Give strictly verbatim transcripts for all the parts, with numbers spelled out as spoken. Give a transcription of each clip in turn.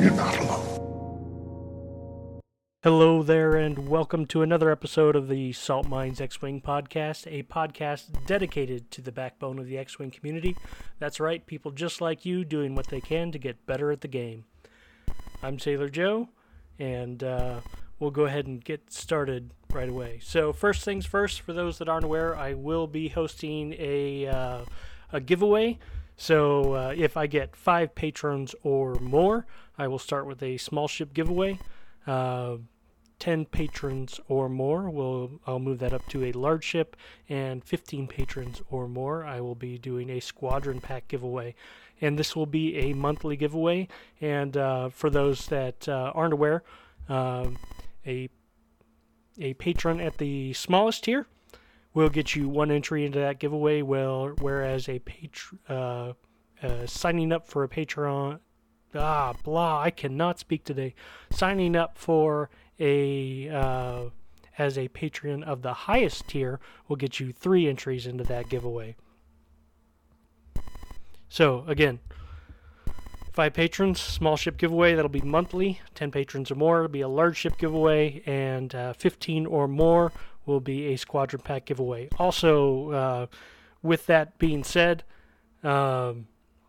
You're not alone. Hello there, and welcome to another episode of the Salt Mines X-Wing podcast, a podcast dedicated to the backbone of the X-Wing community. That's right, people just like you doing what they can to get better at the game. I'm Sailor Joe, and uh, we'll go ahead and get started right away. So first things first, for those that aren't aware, I will be hosting a, uh, a giveaway. So uh, if I get five patrons or more, I will start with a small ship giveaway. Uh, ten patrons or more, will I'll move that up to a large ship, and fifteen patrons or more, I will be doing a squadron pack giveaway. And this will be a monthly giveaway, and uh, for those that uh, aren't aware, uh, a a patron at the smallest tier will get you one entry into that giveaway, well, whereas a patr- uh, uh, signing up for a Patreon, ah, blah, I cannot speak today, signing up for a uh, as a patron of the highest tier will get you three entries into that giveaway. So again, five patrons, small ship giveaway, that'll be monthly. Ten patrons or more, it'll be a large ship giveaway, and uh, fifteen or more will be a squadron pack giveaway. Also, uh, with that being said, um,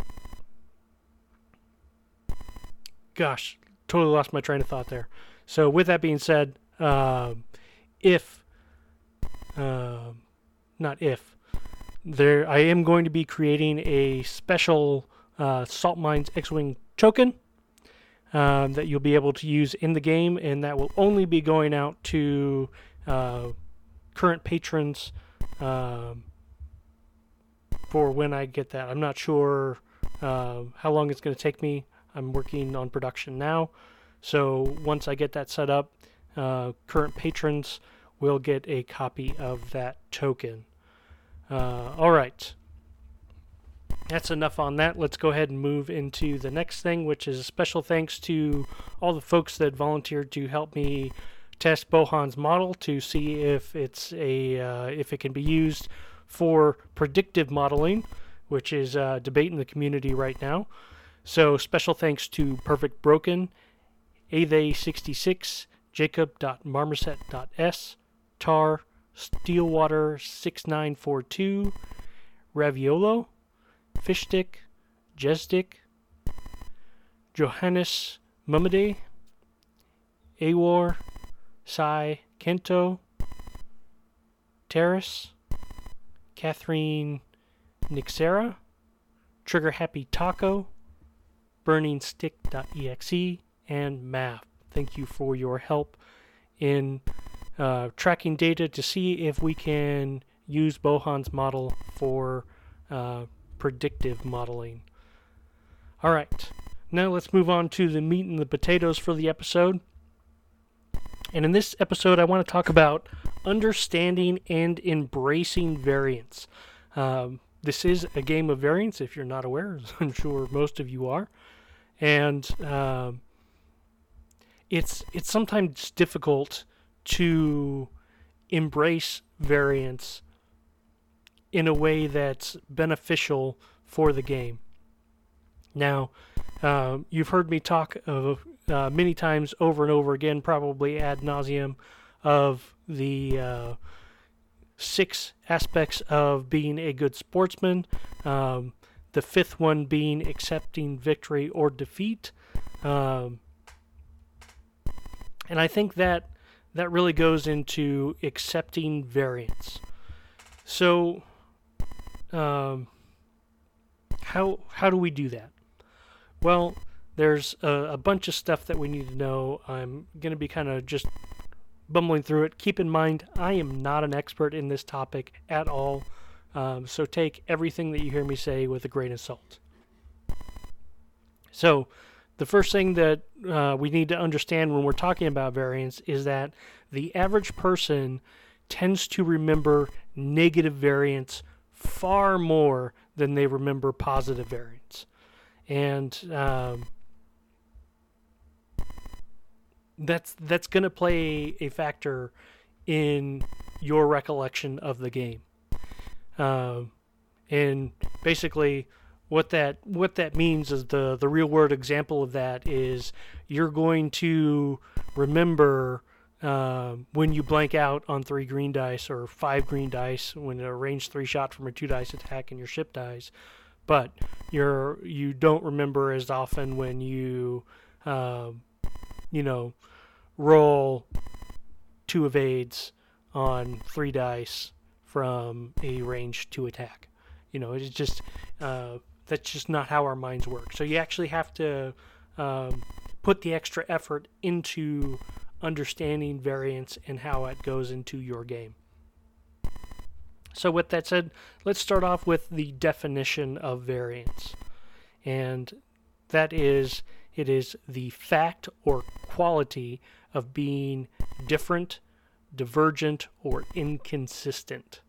gosh, totally lost my train of thought there. So with that being said, uh, if, uh, not if, there, I am going to be creating a special uh, Salt Mines X-Wing token um, that you'll be able to use in the game, and that will only be going out to uh, current patrons um, for when I get that. I'm not sure uh, how long it's going to take me. I'm working on production now. So once I get that set up, uh, current patrons will get a copy of that token. Uh, all right. That's enough on that. Let's go ahead and move into the next thing, which is a special thanks to all the folks that volunteered to help me test Bohan's model to see if it's a uh, if it can be used for predictive modeling, which is a debate in the community right now. So special thanks to Perfect Broken, Ave sixty-six, Jacob.marmoset.s, Tar, Steelwater six nine four two, Raviolo, Fishstick, Jesdick, Johannes Mumade, Awar, Sai Kento, Terrace, Catherine Nixera, Trigger Happy Taco, Burning Stick.exe, and M A F. Thank you for your help in uh, tracking data to see if we can use Bohan's model for uh, predictive modeling. All right, now let's move on to the meat and the potatoes for the episode. And in this episode, I want to talk about understanding and embracing variance. Um, this is a game of variance, if you're not aware, as I'm sure most of you are. And um, it's it's sometimes difficult to embrace variance in a way that's beneficial for the game. Now, uh, you've heard me talk of, uh, many times over and over again, probably ad nauseum, of the uh, six aspects of being a good sportsman. Um, The fifth one being accepting victory or defeat. Um, and I think that that really goes into accepting variance. So, um, how how do we do that? Well, there's a, a bunch of stuff that we need to know. I'm going to be kind of just bumbling through it. Keep in mind, I am not an expert in this topic at all. Um, so take everything that you hear me say with a grain of salt. So the first thing that uh, we need to understand when we're talking about variance is that the average person tends to remember negative variance far more than they remember positive variance. And um, that's that's going to play a factor in your recollection of the game. Uh, and basically, what that what that means is the the real world example of that is you're going to remember uh, when you blank out on three green dice or five green dice when a range three shot from a two dice attack and your ship dies, but you're you don't remember as often when you uh, you know roll two evades on three dice from a range two attack. You know, it's just uh, that's just not how our minds work. So you actually have to um, put the extra effort into understanding variance and how it goes into your game. So with that said, let's start off with the definition of variance. And that is, it is the fact or quality of being different, divergent, or inconsistent.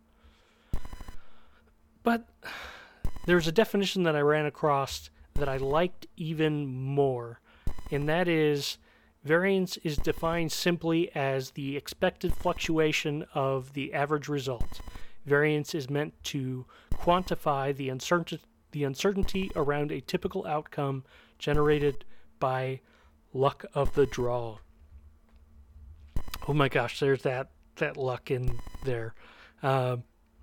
But there's a definition that I ran across that I liked even more, and that is variance is defined simply as the expected fluctuation of the average result. Variance is meant to quantify the uncertainty, the uncertainty around a typical outcome generated by luck of the draw. Oh my gosh, there's that, that luck in there. Uh,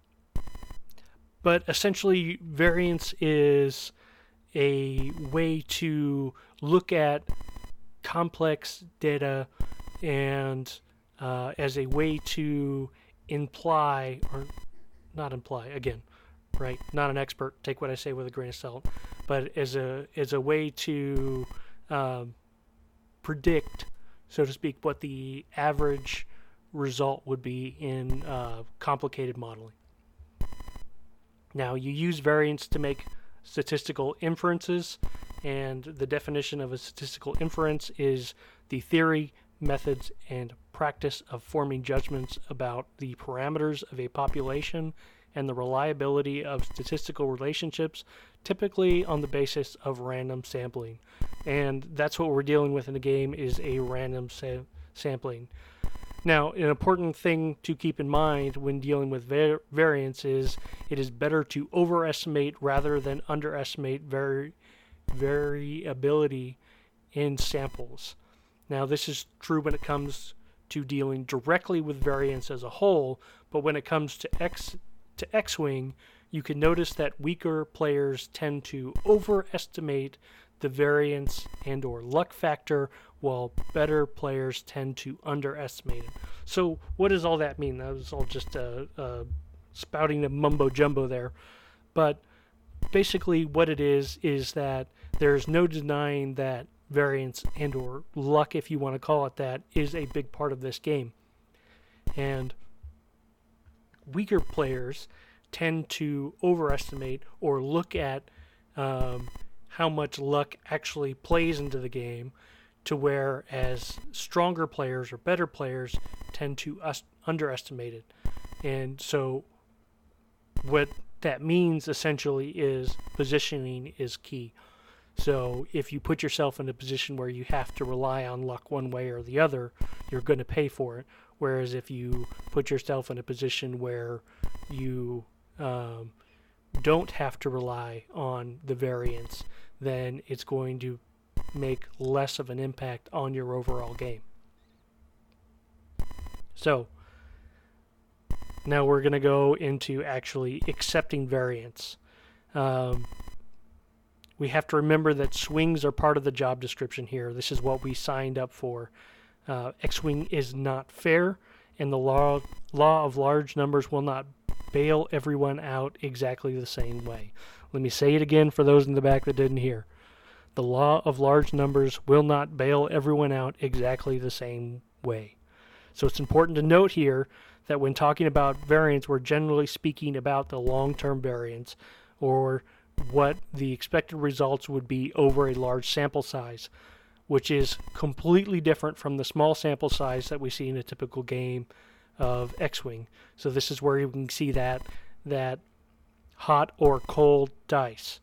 but essentially, variance is a way to look at complex data and uh, as a way to imply, or not imply, again, right? Not an expert, take what I say with a grain of salt, but as a, as a way to um, predict, so to speak, what the average result would be in uh, complicated modeling. Now, you use variance to make statistical inferences, and the definition of a statistical inference is the theory, methods, and practice of forming judgments about the parameters of a population and the reliability of statistical relationships, typically on the basis of random sampling. And that's what we're dealing with in the game, is a random sa- sampling. Now, an important thing to keep in mind when dealing with var- variance is it is better to overestimate rather than underestimate vari- variability in samples. Now, this is true when it comes to dealing directly with variance as a whole, but when it comes to X to X-Wing, you can notice that weaker players tend to overestimate the variance and or luck factor, while better players tend to underestimate it. So what does all that mean? That was all just a, a spouting of mumbo jumbo there. But basically what it is is that there's no denying that variance and or luck, if you want to call it that, is a big part of this game. And weaker players tend to overestimate or look at um, how much luck actually plays into the game, to whereas stronger players or better players tend to us- underestimate it. And so what that means essentially is positioning is key. So if you put yourself in a position where you have to rely on luck one way or the other, you're going to pay for it. Whereas if you put yourself in a position where you um, don't have to rely on the variance, then it's going to make less of an impact on your overall game. So now we're going to go into actually accepting variance. Um, we have to remember that swings are part of the job description here. This is what we signed up for. Uh, X-Wing is not fair, and the law law of large numbers will not bail everyone out exactly the same way. Let me say it again for those in the back that didn't hear. The law of large numbers will not bail everyone out exactly the same way. So it's important to note here that when talking about variance, we're generally speaking about the long-term variance, or what the expected results would be over a large sample size, which is completely different from the small sample size that we see in a typical game of X-Wing. So this is where you can see that that hot or cold dice.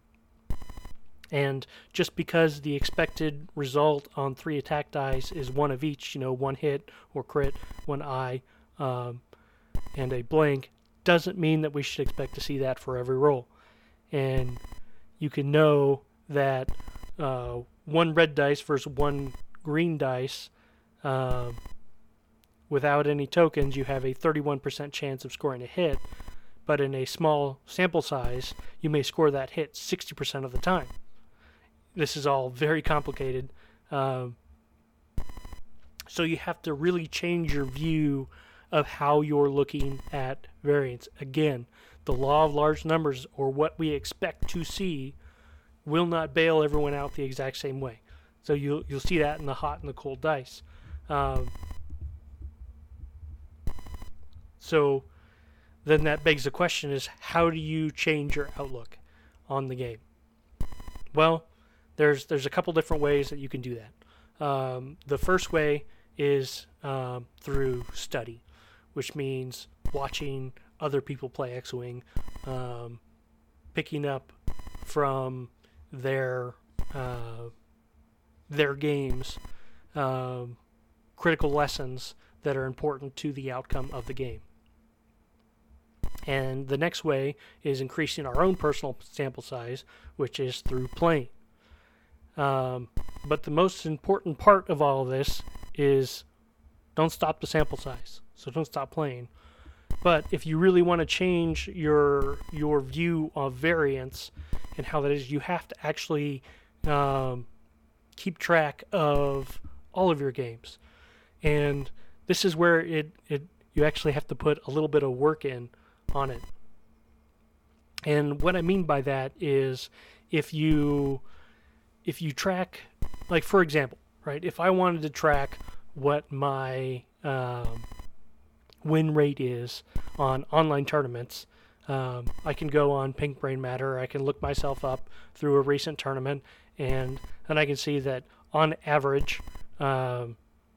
And just because the expected result on three attack dice is one of each, you know, one hit or crit, one eye, um, and a blank, doesn't mean that we should expect to see that for every roll. And you can know that uh, one red dice versus one green dice, uh, without any tokens, you have a thirty-one percent chance of scoring a hit. But in a small sample size, you may score that hit sixty percent of the time. This is all very complicated. Um, so you have to really change your view of how you're looking at variance. Again, the law of large numbers, or what we expect to see, will not bail everyone out the exact same way. So you'll, you'll see that in the hot and the cold dice. Um, so then that begs the question is, how do you change your outlook on the game? Well, there's there's a couple different ways that you can do that. Um, the first way is um, through study, which means watching other people play X-Wing, um, picking up from their uh, their games um, critical lessons that are important to the outcome of the game. And the next way is increasing our own personal sample size, which is through playing. Um, but the most important part of all of this is don't stop the sample size. So don't stop playing. But if you really want to change your your view of variance and how that is, you have to actually um, keep track of all of your games. And this is where it, it you actually have to put a little bit of work in on it. And what I mean by that is if you if you track, like for example, right, if I wanted to track what my um, win rate is on online tournaments, um, I can go on Pink Brain Matter, I can look myself up through a recent tournament, and then I can see that on average um,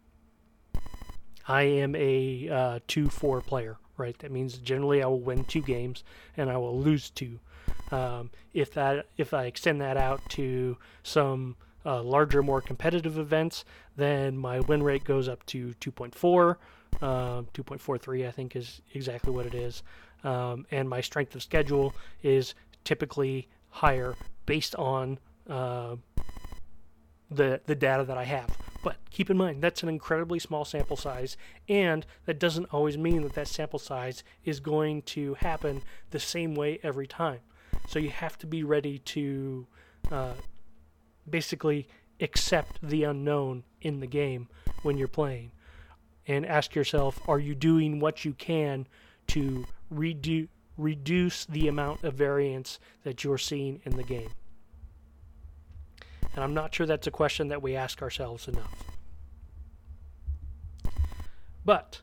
I am a uh, two four player. Right, that means generally I will win two games and I will lose two. Um, if that, if I extend that out to some uh, larger, more competitive events, then my win rate goes up to two point four, um, two point four three, I think is exactly what it is. Um, and my strength of schedule is typically higher based on uh, the the data that I have. But keep in mind, that's an incredibly small sample size, and that doesn't always mean that that sample size is going to happen the same way every time. So you have to be ready to uh, basically accept the unknown in the game when you're playing, and ask yourself, are you doing what you can to redu- reduce the amount of variance that you're seeing in the game? And I'm not sure that's a question that we ask ourselves enough. But,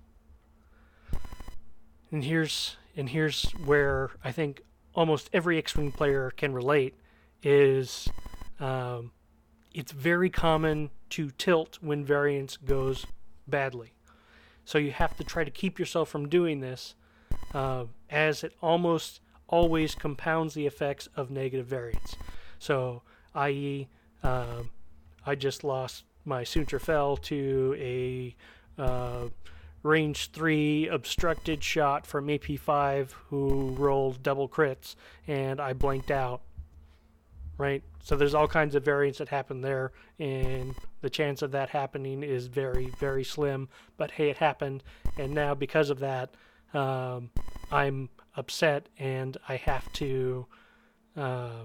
and here's and here's where I think almost every X-Wing player can relate, is um, it's very common to tilt when variance goes badly. So you have to try to keep yourself from doing this, uh, as it almost always compounds the effects of negative variance. So, that is, Um, I just lost my Soontir Fel to a uh, range three obstructed shot from A P five who rolled double crits, and I blanked out. Right? So there's all kinds of variance that happen there, and the chance of that happening is very, very slim. But hey, it happened, and now because of that, um, I'm upset, and I have to Uh,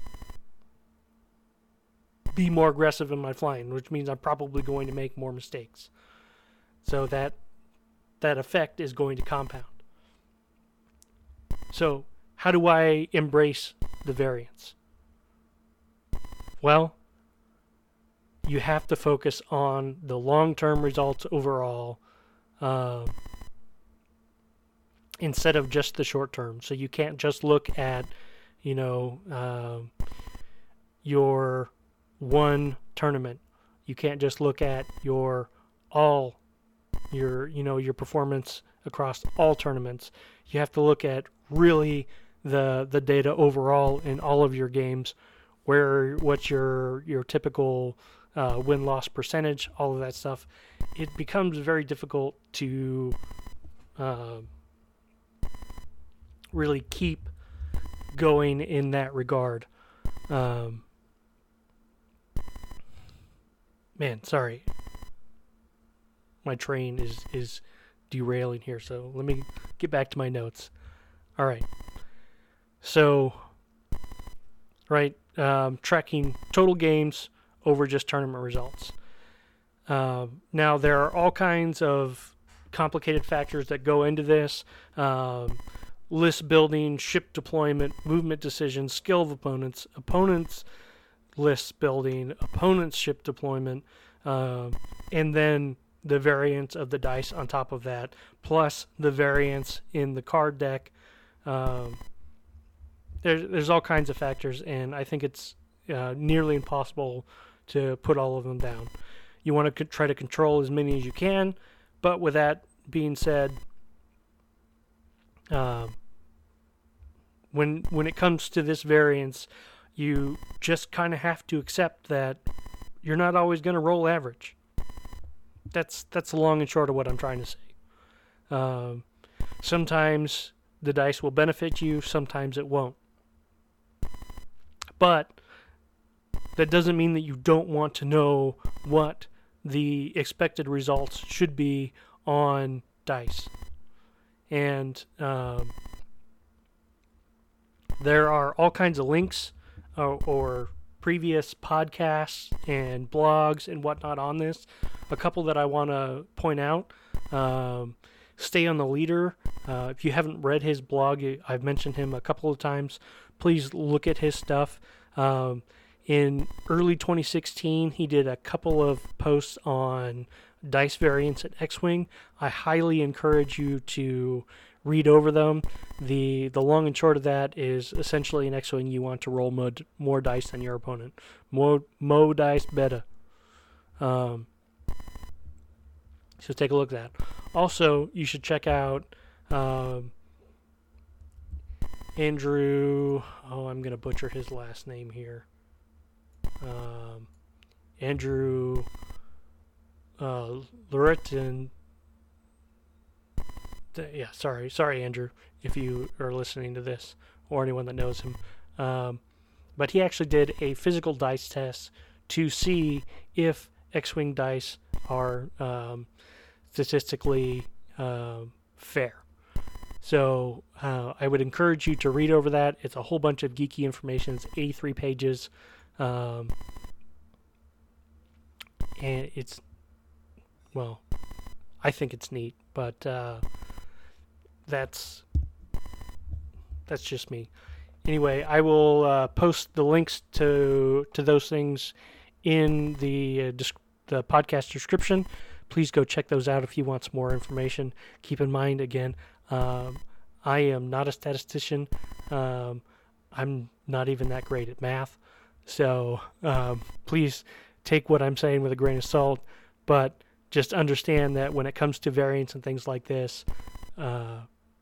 be more aggressive in my flying, which means I'm probably going to make more mistakes. So that that effect is going to compound. So how do I embrace the variance? Well, you have to focus on the long-term results overall, uh, instead of just the short term. So you can't just look at, you know, uh, your one tournament. You can't just look at your all your you know your performance across all tournaments. You have to look at really the the data overall in all of your games, where what's your your typical uh, win-loss percentage, all of that stuff. It becomes very difficult to uh, really keep going in that regard. Um, man, sorry. My train is, is derailing here, so let me get back to my notes. All right. So, right, um, tracking total games over just tournament results. Uh, now, there are all kinds of complicated factors that go into this. Um, list building, ship deployment, movement decisions, skill of opponents, opponents list building, opponents ship deployment, uh, and then the variance of the dice on top of that, plus the variance in the card deck. Um, there's, there's all kinds of factors, and I think it's uh, nearly impossible to put all of them down. You want to c- try to control as many as you can, but with that being said, uh, when when it comes to this variance, you just kind of have to accept that you're not always going to roll average. That's that's the long and short of what I'm trying to say. Um, sometimes the dice will benefit you, sometimes it won't. But that doesn't mean that you don't want to know what the expected results should be on dice. And um, there are all kinds of links or, or previous podcasts and blogs and whatnot on this. A couple that I want to point out. Um, Stay on the Leader. Uh, if you haven't read his blog, I've mentioned him a couple of times. Please look at his stuff. Um, in early twenty sixteen, he did a couple of posts on dice variants at X-Wing. I highly encourage you to read over them. The the long and short of that is essentially in X-Wing you want to roll more, more dice than your opponent. More, more dice better. Um, so take a look at that. Also, you should check out um, Andrew, oh, I'm going to butcher his last name here. Um, Andrew uh, Loretin. Yeah, sorry. Sorry, Andrew, if you are listening to this or anyone that knows him. Um, but he actually did a physical dice test to see if X-Wing dice are um, statistically uh, fair. So uh, I would encourage you to read over that. It's a whole bunch of geeky information. It's eighty-three pages. Um, and it's, well, I think it's neat, but uh, that's that's just me. Anyway, I will uh, post the links to to those things in the uh, disc- the podcast description. Please go check those out if you want some more information. Keep in mind, again, um, I am not a statistician. Um, I'm not even that great at math. So um, please take what I'm saying with a grain of salt. But just understand that when it comes to variance and things like this, uh,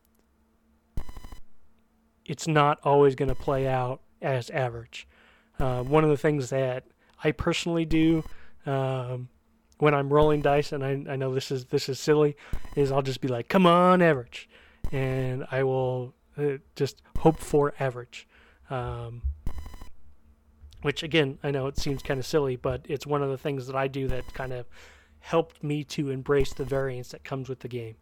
it's not always going to play out as average. Uh, one of the things that I personally do um, when I'm rolling dice, and I, I know this is this is silly, is I'll just be like, come on, average. And I will uh, just hope for average. Um, which, again, I know it seems kind of silly, but it's one of the things that I do that kind of helped me to embrace the variance that comes with the game.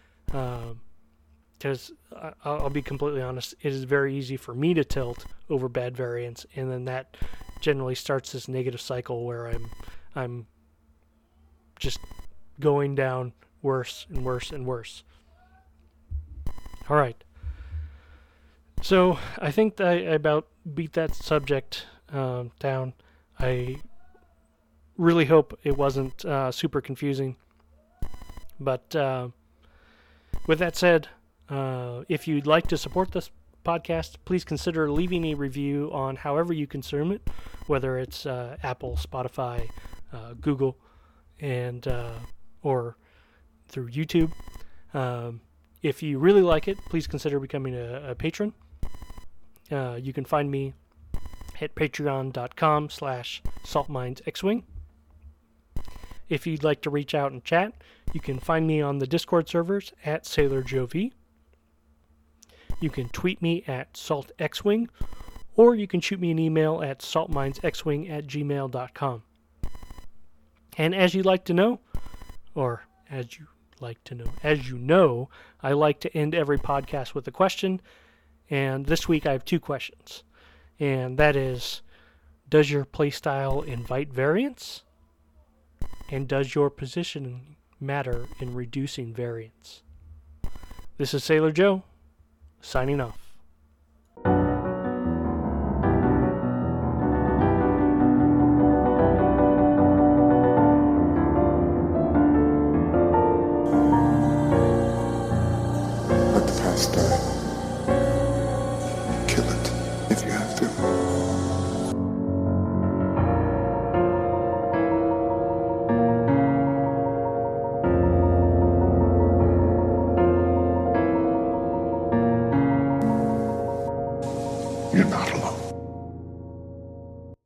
Because um, I'll be completely honest, it is very easy for me to tilt over bad variance, and then that generally starts this negative cycle where I'm I'm just going down worse and worse and worse. All right. So I think that I about beat that subject um, down. I really hope it wasn't uh, super confusing. But uh, with that said, uh, if you'd like to support this podcast, please consider leaving a review on however you consume it, whether it's uh, Apple, Spotify, uh, Google, and uh, or through YouTube. Um, if you really like it, please consider becoming a, a patron. Uh, you can find me at patreon.com slash saltminesxwing. If you'd like to reach out and chat, you can find me on the Discord servers at SailorJoeV. You can tweet me at saltxwing, or you can shoot me an email at saltminesxwing at gmail dot com. And as you like to know, or as you like to know, as you know, I like to end every podcast with a question, and this week I have two questions, and that is, does your playstyle invite variance? And does your positioning matter in reducing variance? This is Sailor Joe, signing off. Let the past die. Kill it if you have to. You're not alone.